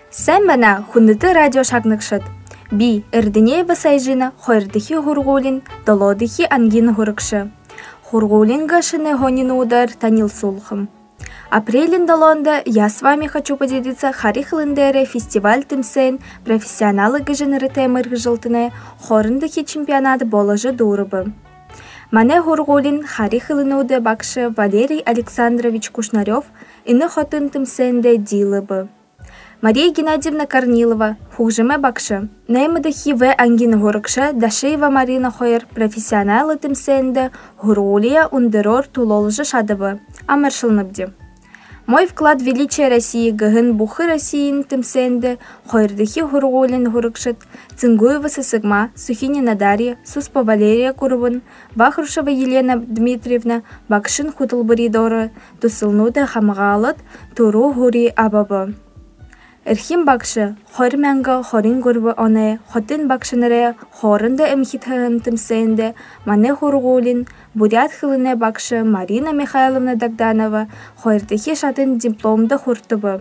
Сән бана хунныты радио шагныкшыт. Би эрденеева сайжина хойрдыхи хургулин, долодыхи ангин хурыкшы. Хургулин гашыны гонин удар танил сулхым. Апрелин долонда я с вами хочу поделиться харихлындере фестиваль тымсен профессионалы гыжыныры темыр гыжылтыны хорындыхи чемпионаты боложы дурыбы. Мане хургулин харихлынуды бакшы Валерий Александрович Кушнарев ины хотын тымсенде дилыбы. Мария Геннадьевна Корнилова, хужеме бакшы. Неймыдыхи в ангин хурыкша Дашеева Марина Хойер профессионалы тымсенде хурулия ундерор тулолжы шадыбы. Амаршылныбди. Мой вклад в величие России гыгын бухы Россиин тымсенде хойрдыхи хургулин хурыкшыт Цингуева Сысыгма, Сухинина Дарья, Суспа Валерия Курбын, Бахрушева Елена Дмитриевна, бакшын хутылбыридоры, тусылнуды хамгалыт, туру хури абабы. Эрхим бакшы, хойрмянга хорин гурбы оне, хотын бакшынere хорында эмхитхын тымсенде, мане хургулин, бурят хылыне бакшы Марина Михайловна Дагданова, хойрдыхи шатын дипломды хуртыбы.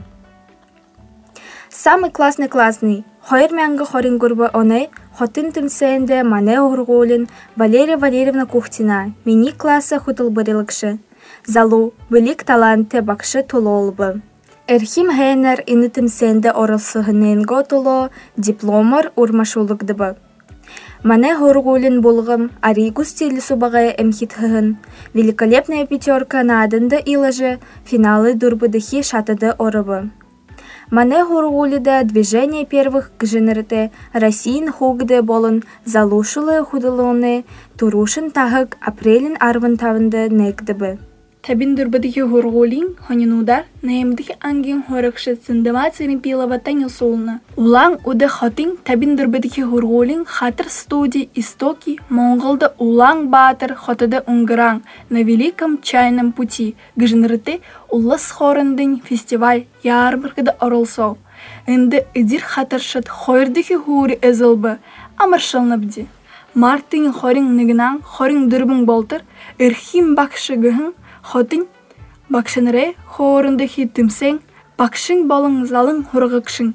Самый классный, хойрмянга хорин гурбы оне, хотын тымсенде, мане хургулин, Валерия Валерьевна Кухтина, мини класса хутылбырылыкшы. Залу, велик таланты бакшы тулолбы. Эрхим хейнер ины тымсенде орылсыгынен готуло дипломор урмашулыгдыбы. Мане хургулин булгым Аригу стилі субагая эмхитхыгын. Великолепная пятерка на адында илажы финалы дурбыдыхи шатыды орыбы. Мане хургулида движение первых гжынырыты Россиин хугды болын залушылы худылыны турушын тахык апрелин арвын тавынды негдыбы. Табин дурбадыхи хургулин, хонинудар, наемдыхи ангин хорыкшы цындыма церепилова танил солна. Улан уды хотин табин дурбадыхи хургулин хатыр студии истоки Монголда улан батыр хотыды унгыран на великом чайном пути, гжынырыты улас хорындын фестиваль ярмаркада орылсол. Инды идир хатыршыт хойрдыхи хури эзылбы, амаршылныбди. Мартын хорин нигнан, хорин дурбын болтыр, эрхим бакшы гыхын, хотын бакшыныре хорындыхи тымсен, бакшын болың залың хургыкшын.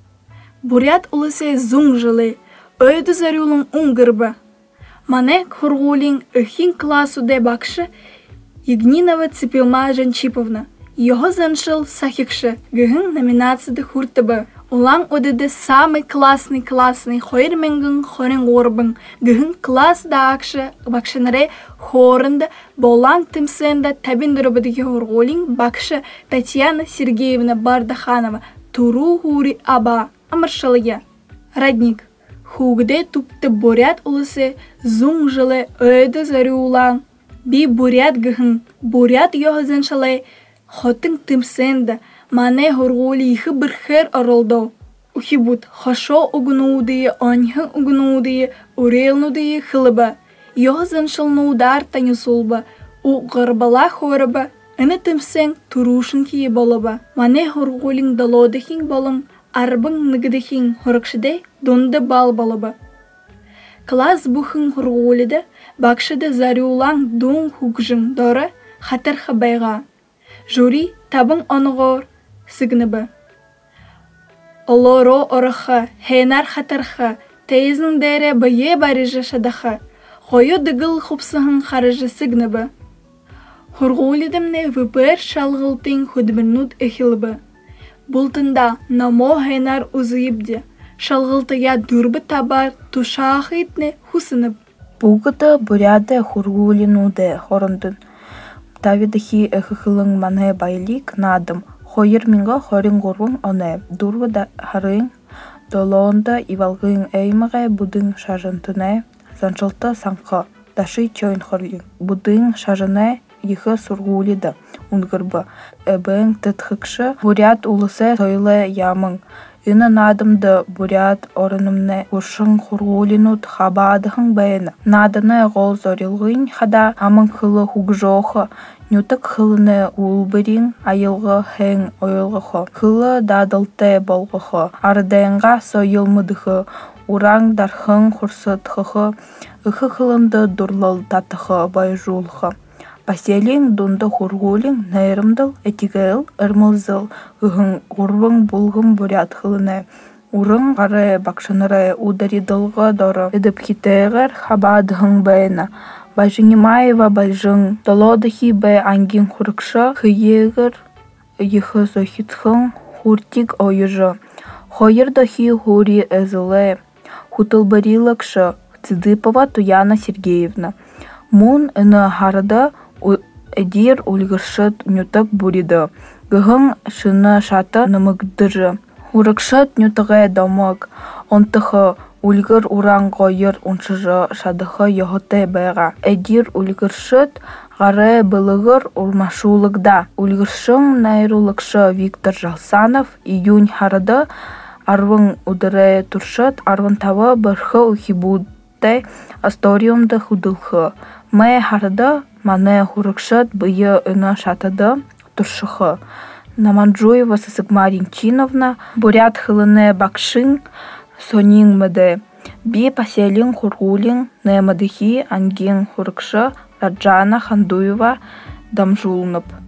Бурят улысе зун жылы, өйді зарюлың унгырбы. Мане хургулин эхин классуде бакшы Егнинова Цепилма Жанчиповна. Його заншыл сахикшы, гыгын номинацияды хуртыбы. Улан одыды самый классный хойрменгін хорен орбын. Гыгын класс да акшы бакшыныре хорынды болан тымсында табин дұрыбыдығы хургулин бакшы Татьяна Сергеевна Бардаханова. Туру хури аба, амыршылыя. Радник. Хугде тупты бурят улысы зун жылы өйді зарю улан. Би бурят гыгын, бурят його заншылы хотын тымсында. Мане хургули ихы бір хер орылдау. Ухибут хошо угнуудые, оньхы угнуудые, урелнудые хылыба. Його заншылнуудар танюсулба, у ғырбала хорыба. Аны тымсен турушынки болыба. Мане хургулин долодыхин болын, арбын ныгдыхин хорыкшыде донды бал болыба. Класс бухын хургулида, бакшыда зарюлан дун хугжым доры хатырхы байға. Жюри табын оныгор сыгныбы. Олоро орыхы, хейнар хатырхы, тейзін дәрі бие барыжы шадахы. Хойы дыгыл хупсыхын харыжы сыгныбы. Хургулидымне выбір шалғылтын худбірнут эхилбы. Бұлтында намо хейнар узыйыбде. Шалғылтыя дұрбы табар тушағы итне хусынып. Бұғыды буряды хургулинуды хорындын. Тавидахи эхихылың мане байлик надым. Хойыр минга хорин горвың оне. Дурвада харың, долонда ивалгың эйміғе будың шажынтыне. Занчылты санқы, даши чойн хорын. Будың шажыне ехы сургулиды. Унгырбы. Эбің тытхыкшы бурят улысы тойлы ямың. Ина надымды бурят орынымне ушың хургулинут хабадыхың бәйіні. Надыны ғол зорилғын хада амың хылы хугжоқы. Нютык хылыны улбырин айылғы хэң ойылғықы. Хылы дадылты болғықы. Ардайынға сойылмыдықы. Ураң дархың хұрсытқықы. Үхі хылынды дурлыл татықы байжулқы. Паселин дунда хургулин нейрымдыл, этигел, ырмылзыл, ыхын гурвың булгым бурят хылыны. Урын гары бакшыныры ударидылғы доры эдіпхитегер хабадығын бәйна. Бажынимаева бальжың долодыхи бәй ангин хурыкшы хыегір йхы зохитхын хуртик ойыжы. Хойырдахи хури эзылы хутылбарилыкшы Цидыпова Туяна Сергеевна. Мун ыны харыда эдир ульгыршыт нютак буриды. Гыгын шыны шаты нымыгдыры. Урыкшыт нютыгы домык. Онтыхы ульгыр уран гойыр уншыжы шадыхы йохыты бэга. Эдир ульгыршыт гары былыгыр урмашулыгда. Ульгыршын найрулыкшы Виктор Жалсанов июнь харыда арвын удыры туршыт арвын тавы бырхы ухибудай асториумды худылхы. Мэ харыда мане хурыкшыт быйы ыны шатыды туршыхы. Наманджуева Сысыгма Ринчиновна бурят хылыны бакшын сонин мэды. Би паселин хургулин нэмадыхи ангин хурыкшы Раджана Хандуева дамжулнып.